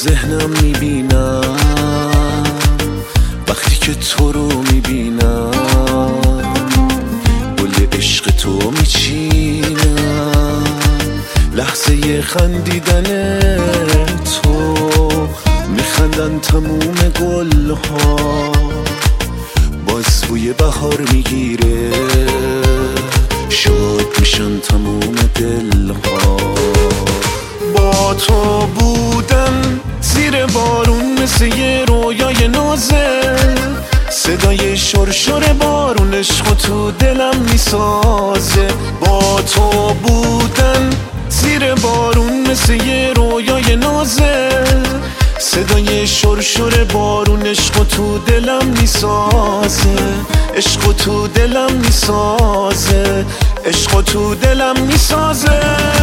ذهنم میبینم وقتی که تو رو میبینم، گل عشق تو میچینم لحظه خندیدن تو، میخندن تموم گلها، باز بوی بهار میگیره، شاد میشن تموم دلها. با تو بودن زیر بارون مثل یه رویای نازل، صدای شرشر بارون عشق تو دلم میسازه. با تو بودن زیر بارون مثل یه رویای نازل، صدای شرشر بارون عشق تو دلم میسازه، عشق تو دلم میسازه، عشق تو دلم میسازه.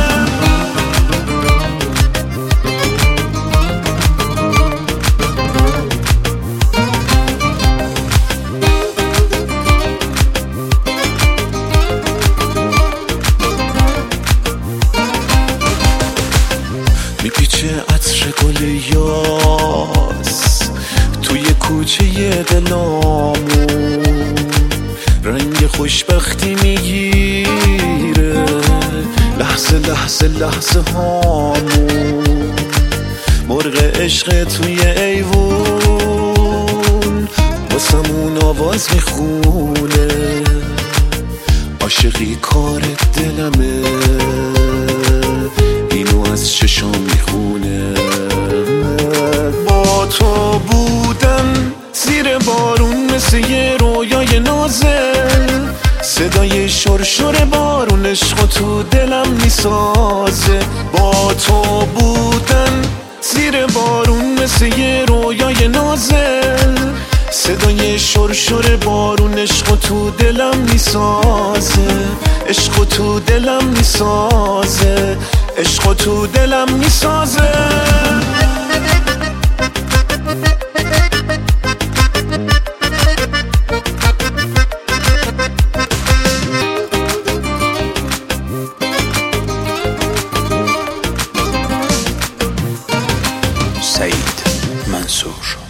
میپیچه عطر گل یاس توی کوچه دلامون، رنگ خوشبختی میگیره لحظه لحظه لحظه هامون. مرغ عشق توی ایوون واسمون آواز میخونه، عاشقی کار دلمه اینو از چشام میخونه. با تو بودن زیر بارون مثل یه رویای نازل، صدای شرشر بارون عشق تو دلم میسازه. با تو بودن زیر بارون مثل یه رویای نازل، صدای شرشر بارون عشق تو دلم میسازه، عشق تو دلم میسازه، عشق تو دلم میسازه. سعید منصور.